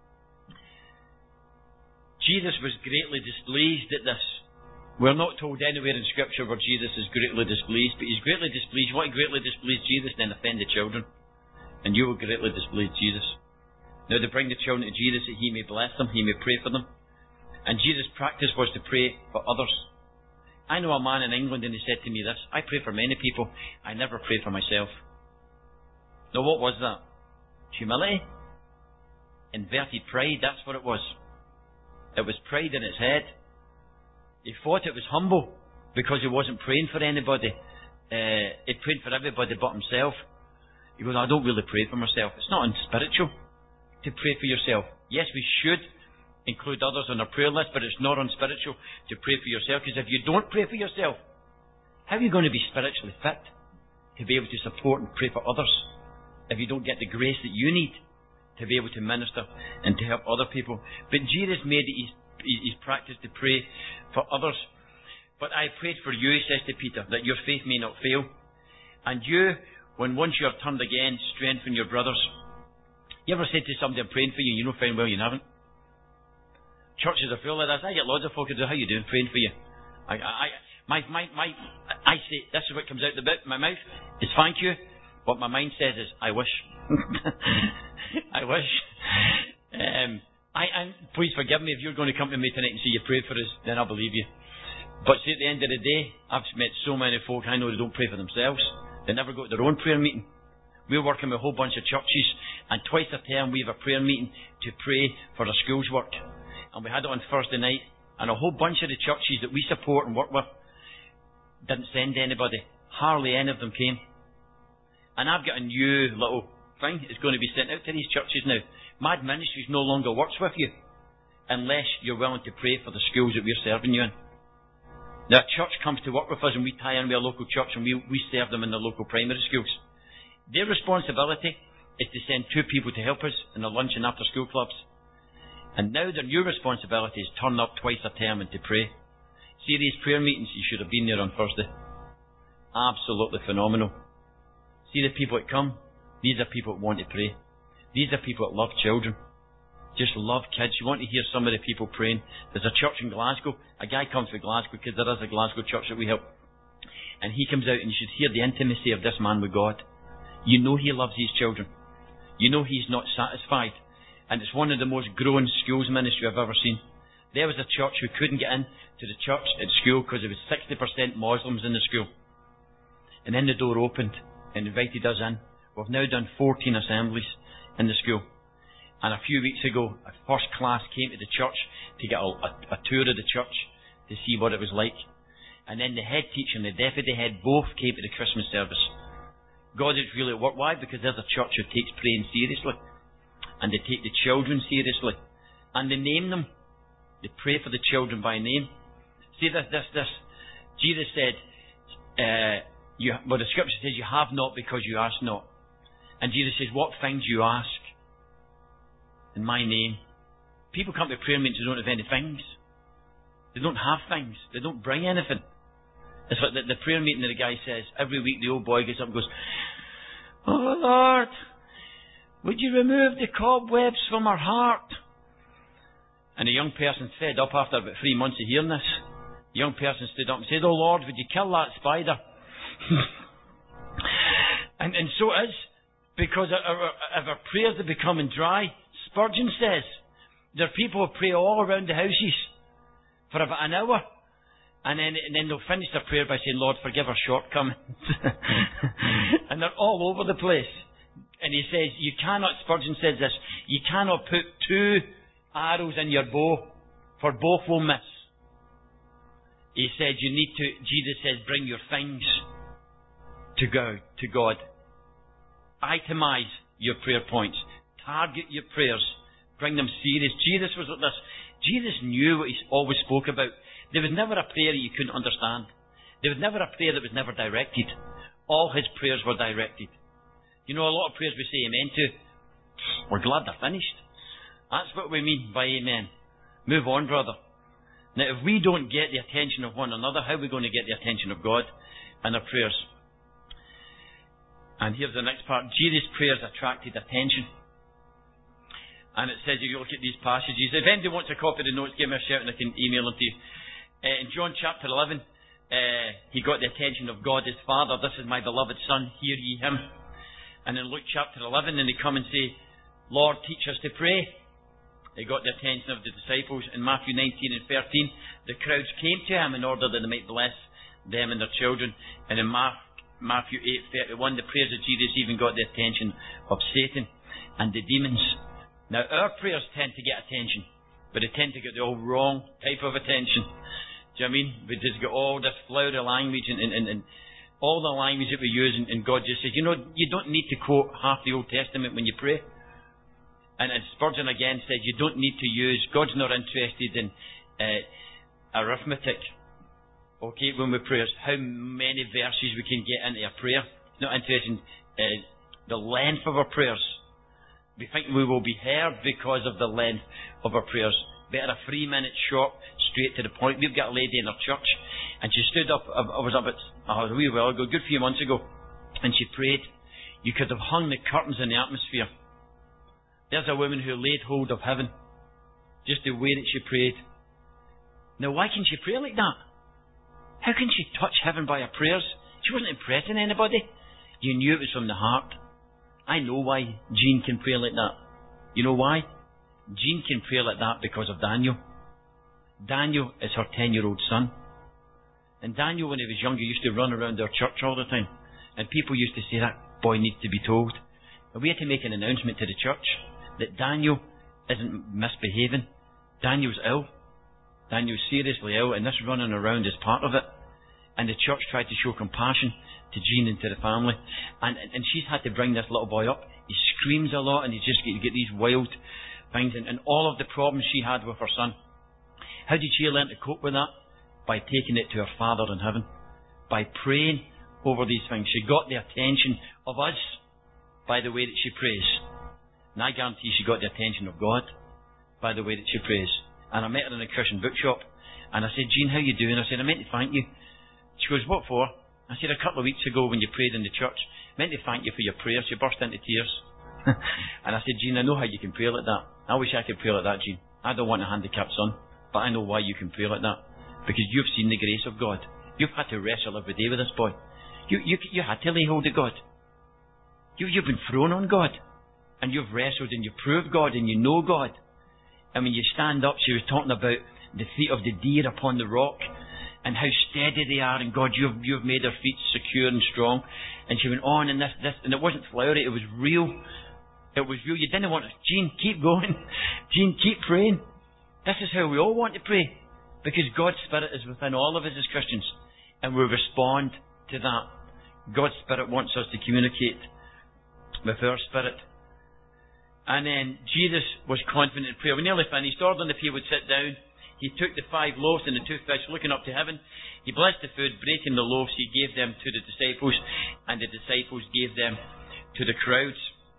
Jesus was greatly displeased at this. We're not told anywhere in Scripture where Jesus is greatly displeased, but he's greatly displeased. What greatly displeased Jesus? Then offend the children. And you will greatly displease Jesus. Now they bring the children to Jesus that he may bless them, he may pray for them. And Jesus' practice was to pray for others. I know a man in England and he said to me this, I pray for many people, I never pray for myself. Now what was that? Humility? Inverted pride, that's what it was. It was pride in his head. He thought it was humble because he wasn't praying for anybody. Uh, he prayed for everybody but himself. He goes, I don't really pray for myself. It's not unspiritual to pray for yourself. Yes, we should include others on our prayer list, but it's not unspiritual to pray for yourself, because if you don't pray for yourself, how are you going to be spiritually fit to be able to support and pray for others if you don't get the grace that you need to be able to minister and to help other people? But Jesus made it his, his practice to pray for others. But I prayed for you, he says to Peter, that your faith may not fail. And you, when once you are turned again, strengthen your brothers. You ever said to somebody, I'm praying for you, and you know fine well you haven't? Churches are full of this. I get lots of folk who say, how you doing? Praying for you. I, I, my, my, my, I say, this is what comes out the bit, my mouth is thank you. What my mind says is, I wish. I wish. Um, I, and please forgive me if you're going to come to me tonight and say you prayed for us, then I'll believe you. But see, at the end of the day, I've met so many folk I know they don't pray for themselves. They never go to their own prayer meeting. We're working with a whole bunch of churches, and twice a term we have a prayer meeting to pray for the schools work. And we had it on Thursday night, and a whole bunch of the churches that we support and work with didn't send anybody. Hardly any of them came. And I've got a new little thing that's going to be sent out to these churches now. Mad Ministries no longer works with you unless you're willing to pray for the schools that we're serving you in. Now, a church comes to work with us and we tie in with a local church and we, we serve them in the local primary schools. Their responsibility is to send two people to help us in the lunch and after school clubs. And now their new responsibility is turn up twice a term and to pray. See these prayer meetings, you should have been there on Thursday. Absolutely phenomenal. See the people that come, these are people that want to pray. These are people that love children. Just love kids. You want to hear some of the people praying. There's a church in Glasgow. A guy comes from Glasgow because there is a Glasgow church that we help. And he comes out and you should hear the intimacy of this man with God. You know he loves his children. You know he's not satisfied. And it's one of the most growing schools ministry I've ever seen. There was a church who couldn't get in to the church at school because there was sixty percent Muslims in the school. And then the door opened and invited us in. We've now done fourteen assemblies in the school. And a few weeks ago, a first class came to the church to get a, a, a tour of the church to see what it was like. And then the head teacher and the deputy head both came to the Christmas service. God is really at work. Why? Because there's a church who takes praying seriously. And they take the children seriously. And they name them. They pray for the children by name. See this, this, this. Jesus said, uh, you, well the scripture says you have not because you ask not. And Jesus says, what things you ask in my name. People come to prayer meetings who don't have any things. They don't have things. They don't bring anything. It's like the, the prayer meeting that the guy says, every week the old boy gets up and goes, oh Lord, would you remove the cobwebs from our heart? And a young person fed up after about three months of hearing this. The young person stood up and said, oh Lord, would you kill that spider? and, and so it is. Because if our, our prayers are becoming dry, Spurgeon says, there are people who pray all around the houses for about an hour. And then, and then they'll finish their prayer by saying, Lord, forgive our shortcomings. And they're all over the place. And he says, you cannot, Spurgeon says this, you cannot put two arrows in your bow, for both will miss. He said, you need to, Jesus says, bring your things to go, to God. Itemize your prayer points. Target your prayers. Bring them serious. Jesus was like this. Jesus knew what he always spoke about. There was never a prayer that you couldn't understand. There was never a prayer that was never directed. All his prayers were directed. You know, a lot of prayers we say amen to, we're glad they're finished. That's what we mean by amen. Move on, brother. Now, if we don't get the attention of one another, how are we going to get the attention of God and our prayers? And here's the next part. Jesus' prayers attracted attention. And it says, if you look at these passages, if anybody wants a copy of the notes, give me a shout and I can email them to you. Uh, in John chapter eleven, uh, he got the attention of God his Father. This is my beloved Son, hear ye him. And in Luke chapter eleven, then they come and say, Lord, teach us to pray. They got the attention of the disciples. In Matthew nineteen and thirteen, the crowds came to him in order that they might bless them and their children. And in Mark, Matthew eight thirty-one, the prayers of Jesus even got the attention of Satan and the demons. Now, our prayers tend to get attention, but they tend to get the all wrong type of attention. Do you know what I mean? We just get all this flowery language and, and, and, and all the language that we use, and, and God just says, you know, you don't need to quote half the Old Testament when you pray. And, and Spurgeon again said, you don't need to use, God's not interested in uh, arithmetic, okay, when we pray, how many verses we can get into a prayer. He's not interested in uh, the length of our prayers. We think we will be heard because of the length of our prayers. Better a three minute short, straight to the point. We've got a lady in our church, and she stood up, I was up at, oh, a wee while ago, a good few months ago, and she prayed. You could have hung the curtains in the atmosphere. There's a woman who laid hold of heaven, just the way that she prayed. Now, why can she pray like that? How can she touch heaven by her prayers? She wasn't impressing anybody. You knew it was from the heart. I know why Jean can pray like that. You know why? Jean can pray like that because of Daniel. Daniel is her ten-year-old son. And Daniel, when he was younger, used to run around our church all the time. And people used to say, that boy needs to be told. And we had to make an announcement to the church that Daniel isn't misbehaving. Daniel's ill. Daniel's seriously ill, and this running around is part of it. And the church tried to show compassion to Jean and to the family. And, and she's had to bring this little boy up. He screams a lot, and he's just get, get these wild things and, and all of the problems she had with her son. How did she learn to cope with that? By taking it to her Father in heaven. By praying over these things. She got the attention of us by the way that she prays. And I guarantee she got the attention of God by the way that she prays. And I met her in a Christian bookshop. And I said, Jean, how you doing? I said, I meant to thank you. She goes, what for? I said, a couple of weeks ago when you prayed in the church, I meant to thank you for your prayers. She burst into tears. And I said, Jean, I know how you can pray like that. I wish I could pray like that, Jean. I don't want a handicapped son, but I know why you can pray like that. Because you've seen the grace of God. You've had to wrestle every day with this boy. You you you had to lay hold of God. You, you've been thrown on God. And you've wrestled and you prove God and you know God. And when you stand up, she was talking about the feet of the deer upon the rock and how steady they are, and God, you've you've made their feet secure and strong. And she went on, and this this and it wasn't flowery, it was real. It was real. You didn't want to, Jean, keep going. Jean, keep praying. This is how we all want to pray. Because God's Spirit is within all of us as Christians. And we respond to that. God's Spirit wants us to communicate with our spirit. And then Jesus was confident in prayer. We nearly finished. Ordered if he would sit down. He took the five loaves and the two fish, looking up to heaven. He blessed the food, breaking the loaves. He gave them to the disciples, and the disciples gave them to the crowds.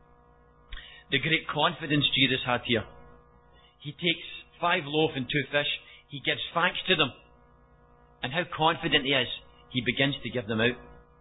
The great confidence Jesus had here. He takes five loaves and two fish. He gives thanks to them. And how confident he is, he begins to give them out.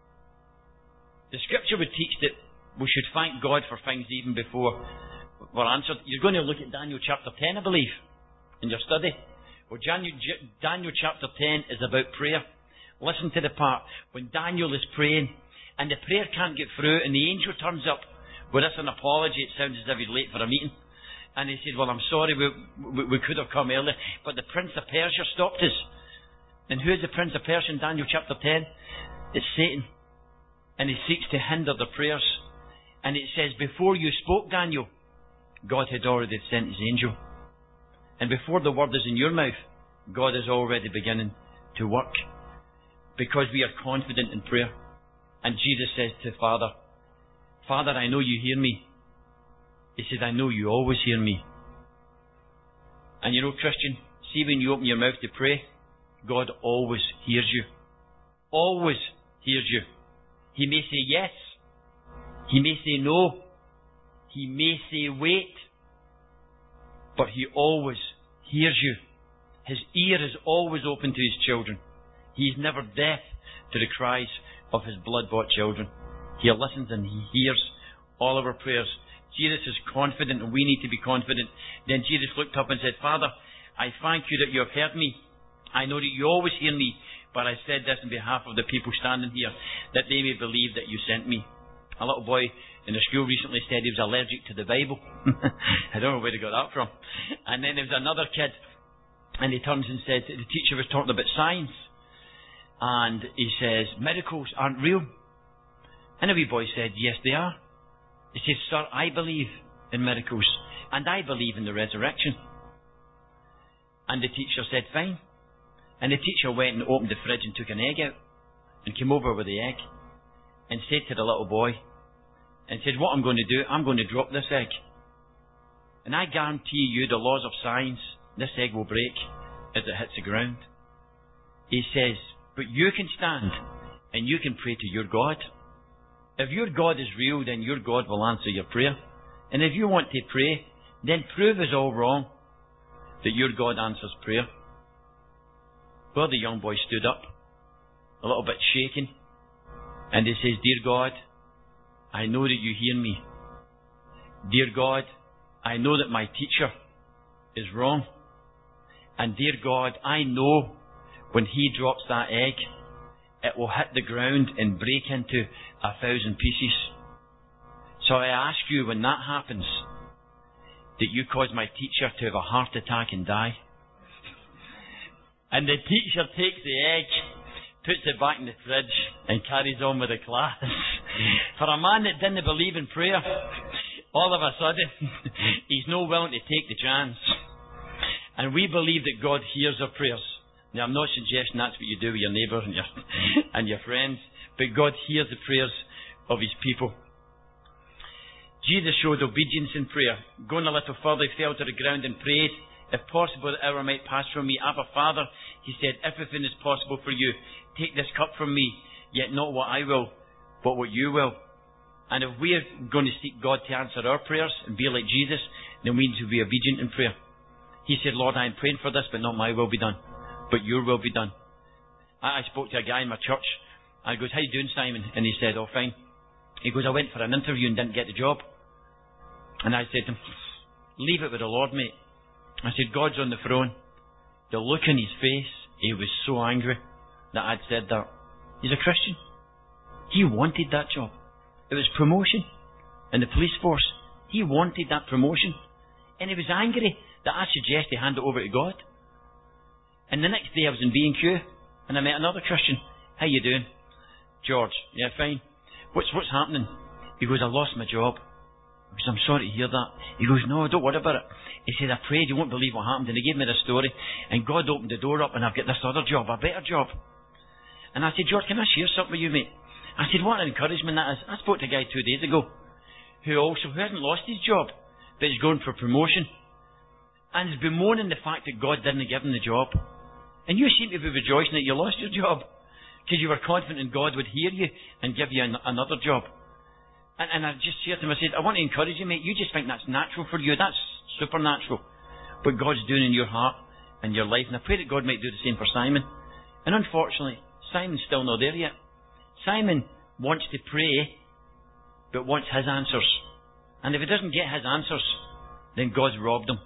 The scripture would teach that we should thank God for things even before we're answered. You're going to look at Daniel chapter ten, I believe, in your study. Well, Daniel, Daniel chapter ten is about prayer. Listen to the part when Daniel is praying and the prayer can't get through and the angel turns up with this an apology. It sounds as if he's late for a meeting. And he said, well, I'm sorry, we, we, we could have come earlier, but the Prince of Persia stopped us. And who is the Prince of Persia in Daniel chapter ten? It's Satan. And he seeks to hinder the prayers. And it says, before you spoke, Daniel, God had already sent his angel. And before the word is in your mouth, God is already beginning to work. Because we are confident in prayer. And Jesus says to Father, Father, I know you hear me. He says, I know you always hear me. And you know, Christian, see when you open your mouth to pray, God always hears you. Always hears you. He may say yes. He may say no. He may say wait. But he always hears you. His ear is always open to his children. He is never deaf to the cries of his blood-bought children. He listens and he hears all of our prayers. Jesus is confident, and we need to be confident. Then Jesus looked up and said, Father, I thank you that you have heard me. I know that you always hear me, but I said this on behalf of the people standing here, that they may believe that you sent me. A little boy in the school recently said he was allergic to the Bible. I don't know where he got that from. And then there was another kid, and he turns and said, the teacher was talking about science, and he says, miracles aren't real. And a wee boy said, yes, they are. He says, sir, I believe in miracles, and I believe in the resurrection. And the teacher said, fine. And the teacher went and opened the fridge and took an egg out, and came over with the egg, and said to the little boy, and said, what I'm going to do, I'm going to drop this egg. And I guarantee you the laws of science, this egg will break as it hits the ground. He says, but you can stand, and you can pray to your God. If your God is real, then your God will answer your prayer. And if you want to pray, then prove us all wrong that your God answers prayer. Well, the young boy stood up, a little bit shaken, and he says, dear God, I know that you hear me. Dear God, I know that my teacher is wrong. And dear God, I know when he drops that egg, it will hit the ground and break into a thousand pieces. So I ask you, when that happens, that you cause my teacher to have a heart attack and die. And the teacher takes the egg, puts it back in the fridge, and carries on with the class. For a man that didn't believe in prayer, all of a sudden, he's no willing to take the chance. And we believe that God hears our prayers. Now, I'm not suggesting that's what you do with your neighbours and your, and your friends, but God hears the prayers of his people. Jesus showed obedience in prayer. Going a little further, he fell to the ground and prayed, if possible, that hour might pass from me. Abba, Father, he said, everything is possible for you. Take this cup from me, yet not what I will, but what you will. And if we are going to seek God to answer our prayers and be like Jesus, then we need to be obedient in prayer. He said, Lord, I am praying for this, but not my will be done, but your will be done. I, I spoke to a guy in my church. I goes, how you doing, Simon? And he said, oh, fine. He goes, I went for an interview and didn't get the job. And I said to him, leave it with the Lord, mate. I said, God's on the throne. The look in his face, he was so angry that I'd said that. He's a Christian. He wanted that job. It was promotion in the police force. He wanted that promotion. And he was angry that I suggested hand it over to God. And the next day I was in B and Q and I met another Christian. How you doing? George. Yeah, fine. What's what's happening? He goes, I lost my job. I goes, I'm sorry to hear that. He goes, no, don't worry about it. He said, I prayed, you won't believe what happened. And he gave me this story. And God opened the door up and I've got this other job, a better job. And I said, George, can I share something with you, mate? I said, what an encouragement that is. I spoke to a guy two days ago who also who hasn't lost his job, but is going for promotion. And is bemoaning the fact that God didn't give him the job. And you seem to be rejoicing that you lost your job because you were confident God would hear you and give you an, another job. And, and I just said to him, I said, I want to encourage you, mate. You just think that's natural for you. That's supernatural. What God's doing in your heart and your life. And I pray that God might do the same for Simon. And unfortunately, Simon's still not there yet. Simon wants to pray, but wants his answers. And if he doesn't get his answers, then God's robbed him.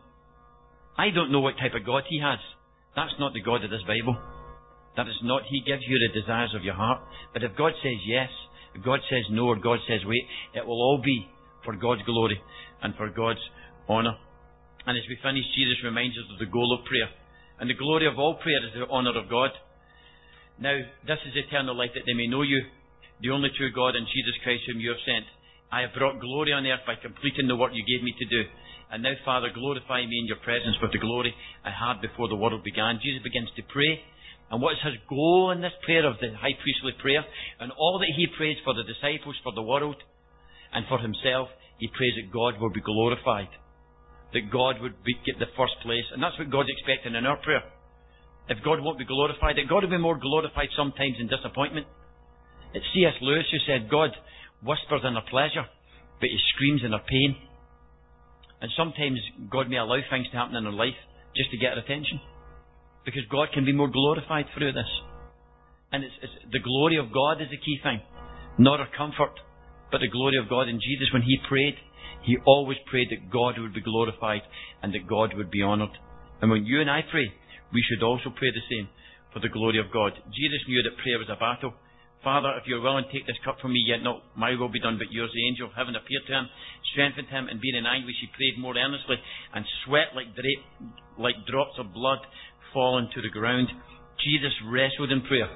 I don't know what type of God he has. That's not the God of this Bible. That is not, he gives you the desires of your heart. But if God says yes, if God says no, or God says wait, it will all be for God's glory and for God's honour. And as we finish, Jesus reminds us of the goal of prayer. And the glory of all prayer is the honour of God. Now, this is eternal life, that they may know you, the only true God, and Jesus Christ whom you have sent. I have brought glory on earth by completing the work you gave me to do. And now, Father, glorify me in your presence with the glory I had before the world began. Jesus begins to pray. And what is his goal in this prayer of the high priestly prayer? And all that he prays for the disciples, for the world, and for himself, he prays that God will be glorified. That God would be, get the first place. And that's what God's expecting in our prayer. If God won't be glorified, that God will be more glorified sometimes in disappointment. It's C S Lewis who said, God whispers in our pleasure, but he screams in our pain. And sometimes God may allow things to happen in our life just to get our attention. Because God can be more glorified through this. And it's, it's the glory of God is the key thing. Not our comfort, but the glory of God. And Jesus, when he prayed, he always prayed that God would be glorified and that God would be honoured. And when you and I pray, we should also pray the same for the glory of God. Jesus knew that prayer was a battle. Father, if you're willing, take this cup from me, yet not my will be done, but yours. The angel of heaven appeared to him, strengthened him, and being in anguish, he prayed more earnestly, and sweat like, dra- like drops of blood fallen to the ground. Jesus wrestled in prayer.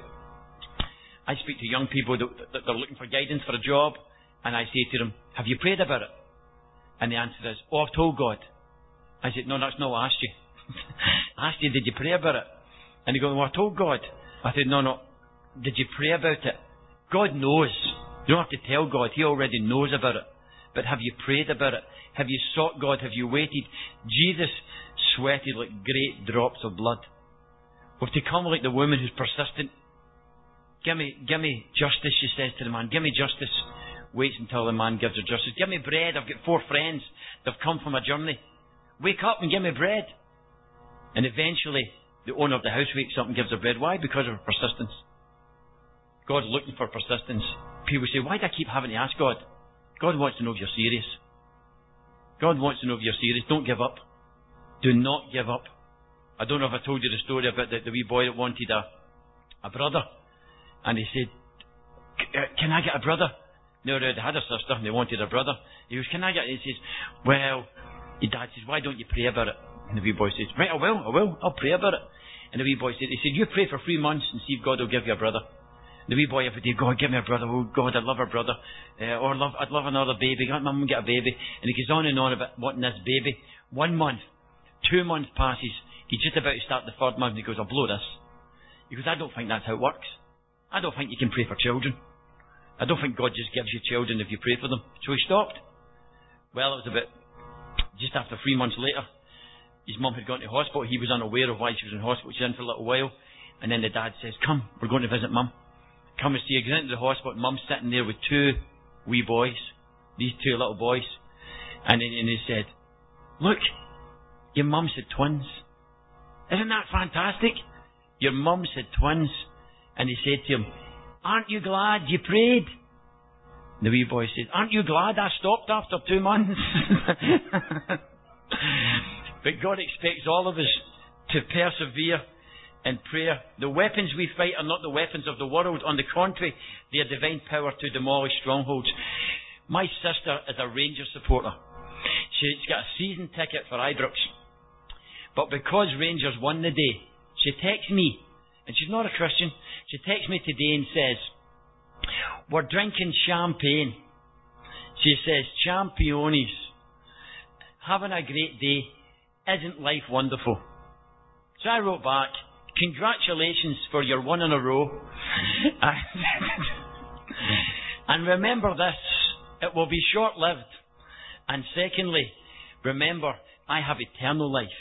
I speak to young people that, that they're looking for guidance for a job, and I say to them, have you prayed about it? And the answer is, oh, I've told God. I said, no, that's not what I asked you. I asked you, did you pray about it? And they go, well, I told God. I said, no, no. Did you pray about it? God knows. You don't have to tell God. He already knows about it. But have you prayed about it? Have you sought God? Have you waited? Jesus sweated like great drops of blood. We've to come like the woman who's persistent. Give me, give me justice, she says to the man. Give me justice. Waits until the man gives her justice. Give me bread. I've got four friends. They've come from a journey. Wake up and give me bread. And eventually, the owner of the house wakes up and gives her bread. Why? Because of her persistence. God's looking for persistence. People say, why do I keep having to ask God? God wants to know if you're serious. God wants to know if you're serious. Don't give up. Do not give up. I don't know if I told you the story about the, the wee boy that wanted a, a brother. And he said, can I get a brother? They already had a sister and they wanted a brother. He goes, can I get... He says, well, your dad says, why don't you pray about it? And the wee boy says, right, I will, I will, I'll pray about it. And the wee boy said, he said, you pray for three months and see if God will give you a brother. The wee boy every day, God, give me a brother. Oh, God, I'd love a brother. Uh, or love, I'd love another baby. God, Mum, get a baby. And he goes on and on about wanting this baby. One month, two months passes. He's just about to start the third month and he goes, I'll blow this. He goes, I don't think that's how it works. I don't think you can pray for children. I don't think God just gives you children if you pray for them. So he stopped. Well, it was about just after three months later. His mum had gone to hospital. He was unaware of why she was in hospital. She was in for a little while. And then the dad says, come, we're going to visit mum. Come and see her. He goes into the hospital. Mum's sitting there with two wee boys. These two little boys. And then and he said, look, your mum said twins. Isn't that fantastic? Your mum said twins. And he said to him, aren't you glad you prayed? The wee boy said, aren't you glad I stopped after two months? But God expects all of us to persevere in prayer. The weapons we fight are not the weapons of the world. On the contrary, they are divine power to demolish strongholds. My sister is a Rangers supporter. She's got a season ticket for Ibrox. But because Rangers won the day, she texts me, and she's not a Christian, she texts me today and says, we're drinking champagne. She says, Championes. Having a great day. Isn't life wonderful? So I wrote back, congratulations for your one in a row. And remember this, it will be short-lived. And secondly, remember, I have eternal life.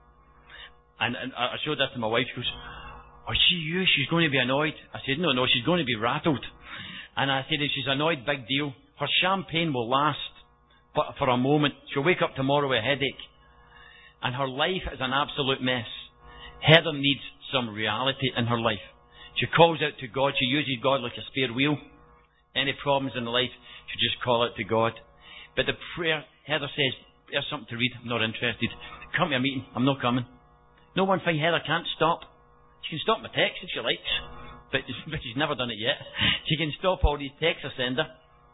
And, and I showed that to my wife. She goes, oh, she you? She's going to be annoyed. I said, no, no, she's going to be rattled. And I said, if she's annoyed, big deal. Her champagne will last, but for a moment. She'll wake up tomorrow with a headache. And her life is an absolute mess. Heather needs some reality in her life. She calls out to God. She uses God like a spare wheel. Any problems in life, she just call out to God. But the prayer, Heather says, there's something to read. I'm not interested. Come to a meeting. I'm not coming. No one thing Heather can't stop. She can stop my text if she likes. But, but she's never done it yet. She can stop all these texts I send her.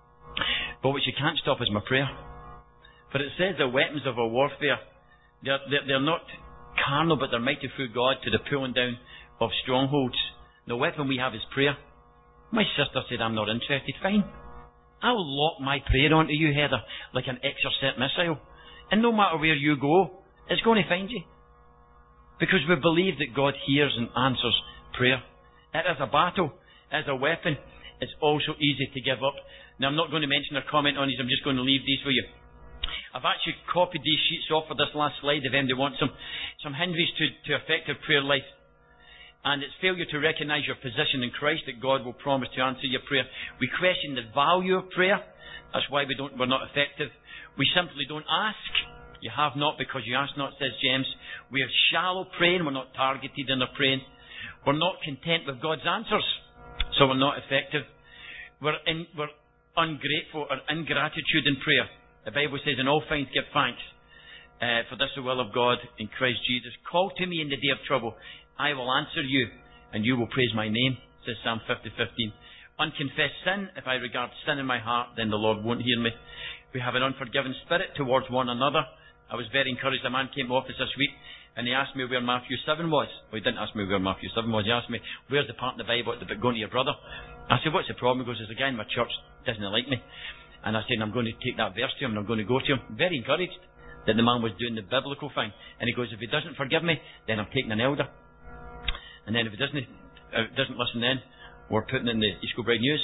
But what she can't stop is my prayer. For it says the weapons of our warfare, they're, they're, they're not carnal, but they're mighty through God to the pulling down of strongholds. The weapon we have is prayer. My sister said, I'm not interested. Fine. I'll lock my prayer onto you, Heather, like an Exocet missile. And no matter where you go, it's going to find you. Because we believe that God hears and answers prayer. It is a battle. It is a weapon. It's also easy to give up. Now, I'm not going to mention or comment on these. I'm just going to leave these for you. I've actually copied these sheets off for this last slide if anybody wants them. Some hindrances to, to effective prayer life. And it's failure to recognise your position in Christ that God will promise to answer your prayer. We question the value of prayer. That's why we don't, we're not effective. We simply don't ask. You have not because you ask not, says James. We are shallow praying. We're not targeted in our praying. We're not content with God's answers. So we're not effective. We're, in, we're ungrateful or ingratitude in prayer. The Bible says, in all things give thanks, uh, for this is the will of God in Christ Jesus. Call to me in the day of trouble. I will answer you, and you will praise my name, says Psalm fifty fifteen. Unconfessed sin, if I regard sin in my heart, then the Lord won't hear me. We have an unforgiving spirit towards one another. I was very encouraged. A man came to office this week, and he asked me where Matthew seven was. Well, he didn't ask me where Matthew seven was. He asked me, where's the part in the Bible about going to your brother? I said, what's the problem? He goes, there's a guy in my church doesn't like me. And I said, I'm going to take that verse to him and I'm going to go to him. Very encouraged that the man was doing the biblical thing. And he goes, if he doesn't forgive me, then I'm taking an elder. And then if he doesn't, if he doesn't listen then, we're putting in the East Kilbride News.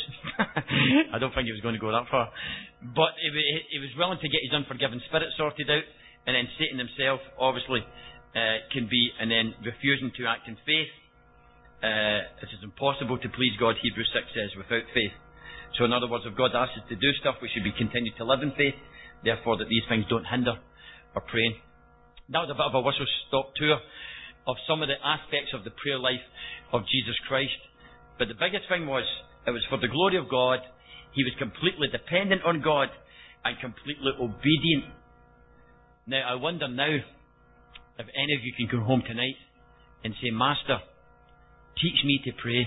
I don't think he was going to go that far. But he, he was willing to get his unforgiving spirit sorted out. And then Satan himself, obviously, uh, can be, and then refusing to act in faith. Uh, it is impossible to please God, Hebrews six says, without faith. So in other words, if God asks us to do stuff, we should be continued to live in faith, therefore that these things don't hinder our praying. That was a bit of a whistle-stop tour of some of the aspects of the prayer life of Jesus Christ. But the biggest thing was, it was for the glory of God. He was completely dependent on God and completely obedient. Now, I wonder now if any of you can go home tonight and say, Master, teach me to pray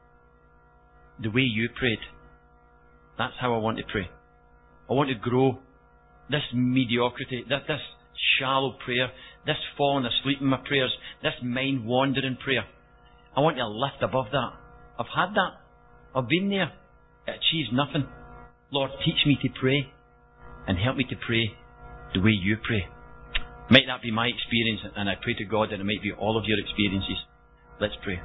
the way you prayed. That's how I want to pray. I want to grow this mediocrity, this, this shallow prayer, this falling asleep in my prayers, this mind-wandering prayer. I want to lift above that. I've had that. I've been there. It achieves nothing. Lord, teach me to pray and help me to pray the way you pray. Might that be my experience, and I pray to God that it might be all of your experiences. Let's pray.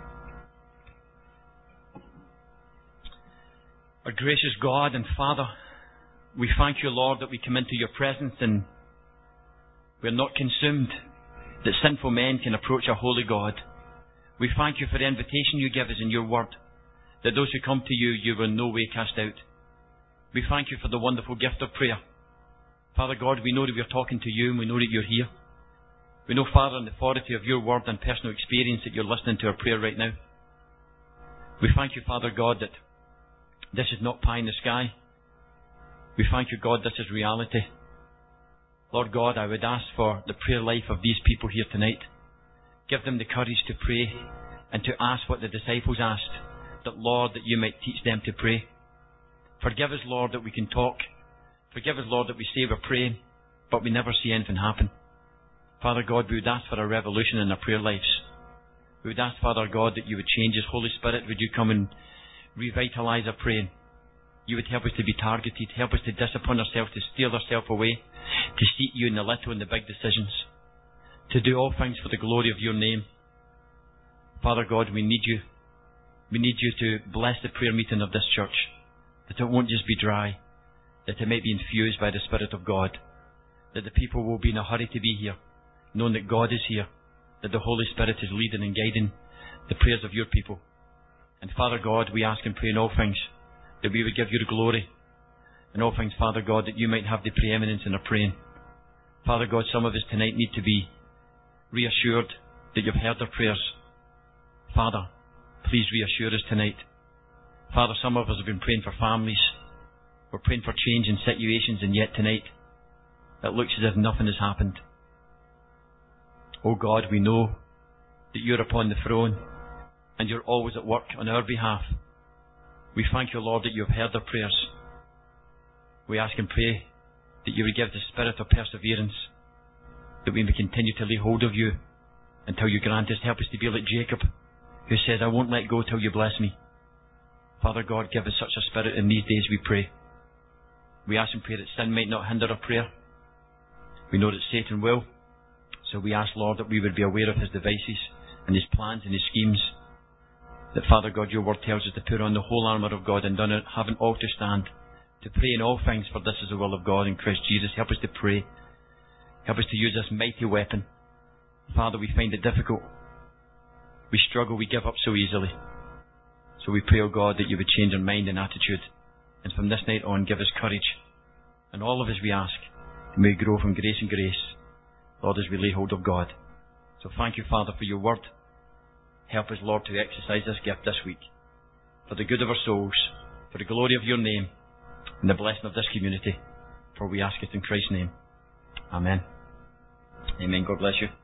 Our gracious God and Father, we thank you, Lord, that we come into your presence and we're not consumed, that sinful men can approach a holy God. We thank you for the invitation you give us in your word, that those who come to you, you will in no way cast out. We thank you for the wonderful gift of prayer. Father God, we know that we're talking to you and we know that you're here. We know, Father, in the authority of your word and personal experience that you're listening to our prayer right now. We thank you, Father God, that this is not pie in the sky. We thank you, God, this is reality. Lord God, I would ask for the prayer life of these people here tonight. Give them the courage to pray and to ask what the disciples asked, that, Lord, that you might teach them to pray. Forgive us, Lord, that we can talk. Forgive us, Lord, that we say we're praying, but we never see anything happen. Father God, we would ask for a revolution in our prayer lives. We would ask, Father God, that you would change us. Holy Spirit, would you come and revitalise our praying? You would help us to be targeted, help us to discipline ourselves, to steal ourselves away, to seek you in the little and the big decisions, to do all things for the glory of your name. Father God, we need you. We need you to bless the prayer meeting of this church, that it won't just be dry, that it might be infused by the Spirit of God, that the people will be in a hurry to be here, knowing that God is here, that the Holy Spirit is leading and guiding the prayers of your people. And Father God, we ask and pray in all things that we would give you the glory. In all things, Father God, that you might have the preeminence in our praying. Father God, some of us tonight need to be reassured that you've heard our prayers. Father, please reassure us tonight. Father, some of us have been praying for families. We're praying for change in situations, and yet tonight it looks as if nothing has happened. Oh God, we know that you're upon the throne and you're always at work on our behalf. We thank you, Lord, that you have heard our prayers. We ask and pray that you would give the spirit of perseverance, that we may continue to lay hold of you until you grant us. Help us to be like Jacob, who said, I won't let go till you bless me. Father God, give us such a spirit in these days, we pray. We ask and pray that sin might not hinder our prayer. We know that Satan will. So we ask, Lord, that we would be aware of his devices and his plans and his schemes. That, Father God, your word tells us to put on the whole armour of God and done it, having all to stand, to pray in all things, for this is the will of God in Christ Jesus. Help us to pray. Help us to use this mighty weapon. Father, we find it difficult. We struggle, we give up so easily. So we pray, O God, that you would change our mind and attitude. And from this night on, give us courage. And all of us, we ask, may we grow from grace and grace, Lord, as we lay hold of God. So thank you, Father, for your word. Help us, Lord, to exercise this gift this week, for the good of our souls, for the glory of your name, and the blessing of this community. For we ask it in Christ's name. Amen. Amen. God bless you.